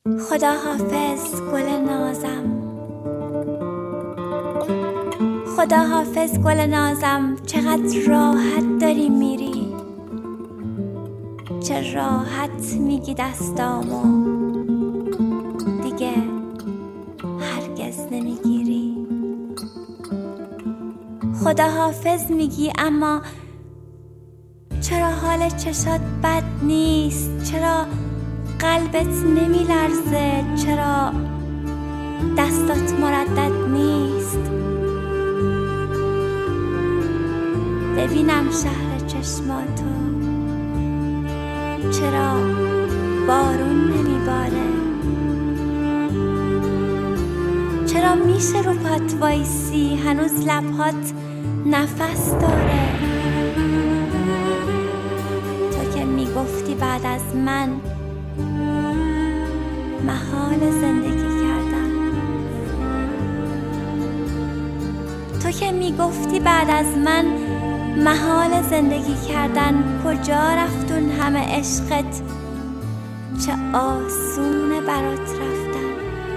خدا حافظ گل نازم، خدا حافظ گل نازم، چقدر راحت داری میری، چه راحت میگی دستامو دیگه هرگز نمیگیری. خدا حافظ میگی اما چرا حال چشات بد نیست؟ چرا قلبت نمیلرزه؟ چرا دستات مردد نیست؟ ببینم شهر چشماتو، چرا بارون نمیباره؟ چرا میشه رو پات وایسی هنوز لبهات نفس داره؟ تو که میگفتی بعد از من محال زندگی کردن، تو که میگفتی بعد از من محال زندگی کردن، کجا رفت اون همه عشقت؟ چه آسونه برات رفتن.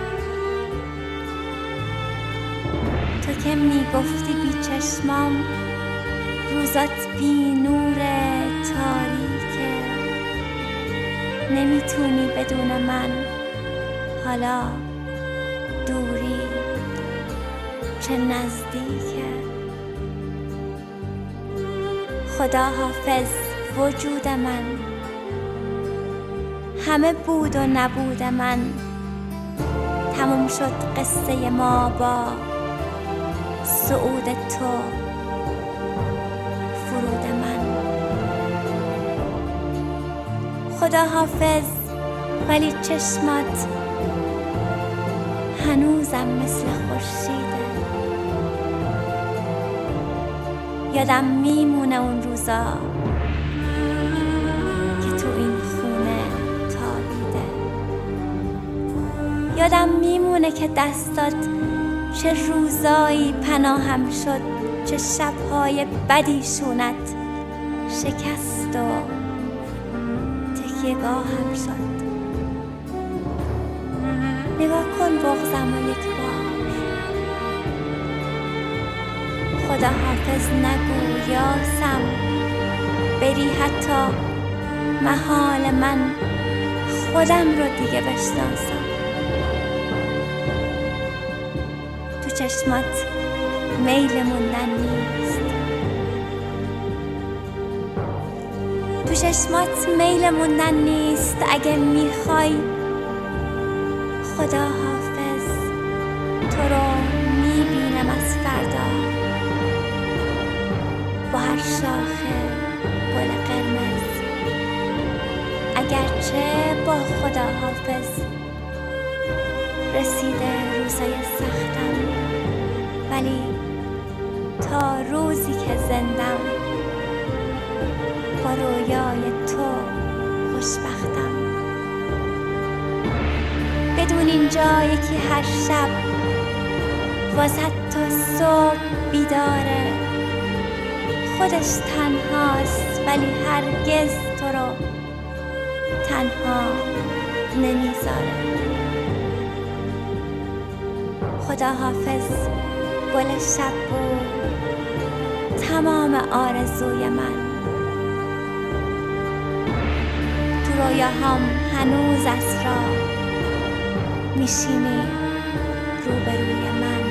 تو که میگفتی بی چشمام روزات بی نوره، تاریکه، نمیتونی بدون من، حالا دوری چه نزدیکه. خدا حافظ وجود من، همه بود و نبود من، تموم شد قصه ما با صعود تو، فرود من. خدا حافظ ولی چشمات هنوزم مثل خورشیده، یادم میمونه اون روزا که تو این خونه تابیده، یادم میمونه که دستات چه روزایی پناهم شد، چه شبهای بدیشونت شکست و تکیه‌گاهم شد. نگاه کن بغضم و یک بار، خدا حافظ نگو یاسم، بری حتی محال من خودم رو دیگه بشناسم. تو چشمات میل موندن نیست، تو چشمات میل موندن نیست. اگه میخوای خدا حافظ تو رو میبینم از فردا با هر شاخه گل قرمز، اگرچه با خدا حافظ رسیده روزای سختم، ولی تا روزی که زندم با رویای تو خوشبختم. بدون اینجا یکی هر شب واسه تا صبح بیداره، خودش تنهاست ولی هرگز تو رو تنها نمیذاره. خدا حافظ گل شب بود تمام آرزوی من، تو رویاهام هنوز اسرا میشینی روبروی من.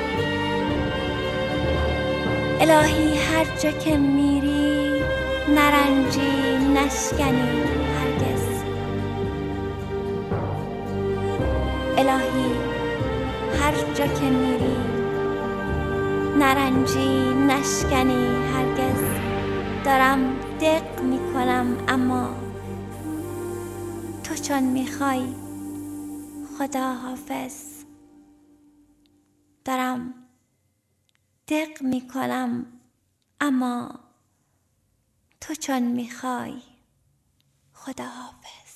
الهی هر جا که میری نرنجی نشکنی هرگز، الهی هر جا که میری نرنجی نشکنی هرگز. دارم دق میکنم اما تو چون میخوای خدا حافظ، دارم دق میکنم اما تو چون میخوای خدا حافظ.